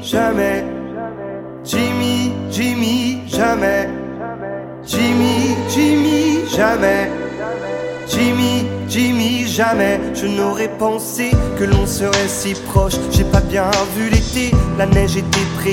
jamais. Jimmy, Jimmy, jamais. Jimmy, Jimmy, jamais. Jimmy, Jimmy, jamais. Je n'aurais pensé que l'on serait si proche. J'ai pas bien vu l'été, la neige était près.